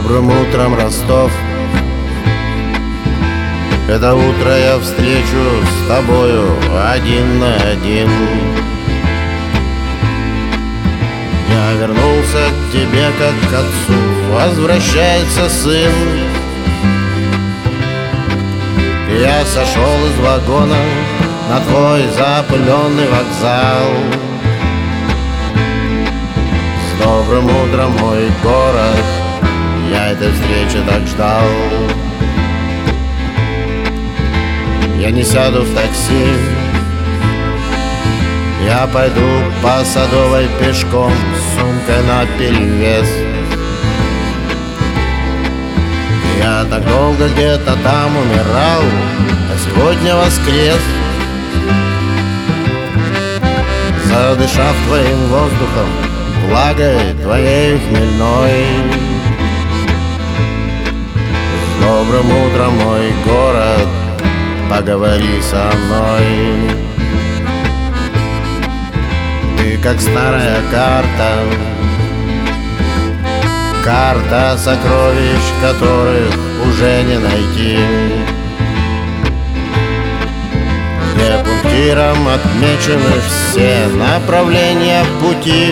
добрым утром, Ростов. Это утро я встречу с тобою один на один. Я вернулся к тебе, как к отцу возвращается сын. Я сошел из вагона на твой запыленный вокзал. С добрым утром, мой город, я этой встречи так ждал. Я не сяду в такси, я пойду по Садовой пешком с сумкой наперевес. Я так долго где-то там умирал, а сегодня воскрес. Задышав твоим воздухом, влагой твоей хмельной. С добрым утром, мой город, поговори со мной. Ты как старая карта, карта сокровищ, которых уже не найти. Где пунктиром отмечены все направления пути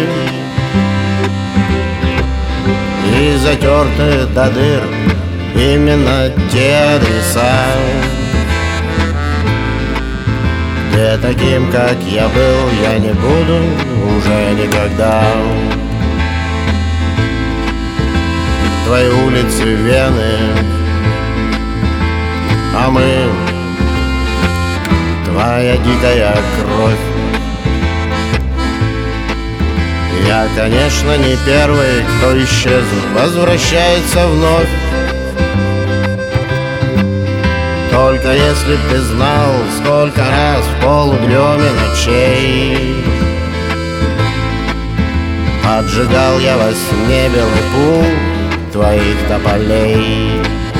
и затерты до дыр именно те адреса, где таким, как я был, я не буду уже никогда. Твои улицы Вены, а мы твоя дикая кровь. Я, конечно, не первый, кто исчез, возвращается вновь. Только если б ты знал, сколько раз в полудреме ночей поджигал я во сне белый пул твоих тополей.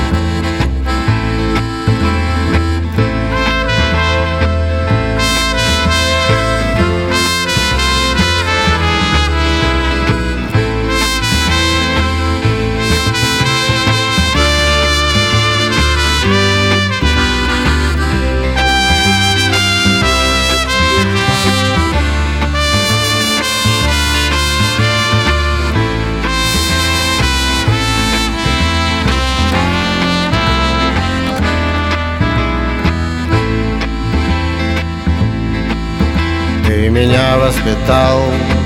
Ты меня воспитал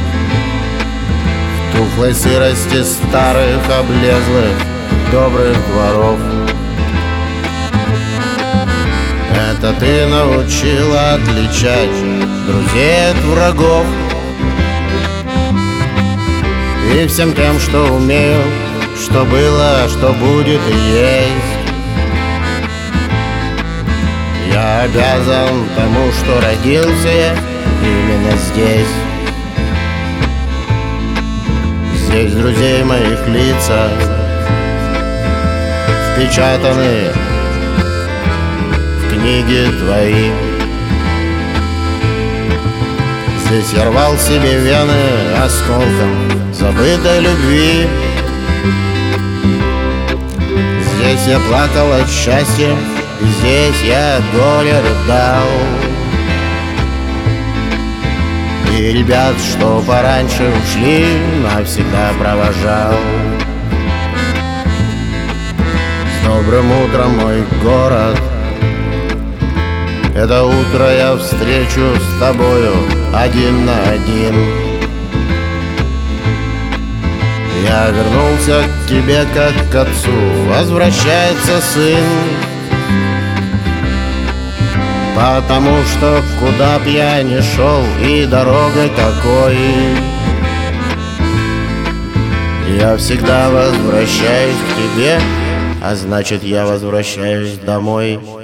в тухлой сырости старых, облезлых, добрых дворов. Это ты научила отличать друзей от врагов. И всем тем, что умею, что было, что будет и есть, я обязан тому, что родился я именно здесь. Здесь друзей моих лица впечатаны в книги твои. Здесь я рвал себе вены осколком забытой любви. Здесь я плакал от счастья, и здесь я от горя рыдал. И ребят, что пораньше ушли, навсегда провожал. С добрым утром, мой город, это утро я встречу с тобою один на один. Я вернулся к тебе, как к отцу возвращается сын. Потому что куда б я ни шел и дорогой какой, я всегда возвращаюсь к тебе, а значит, я возвращаюсь домой.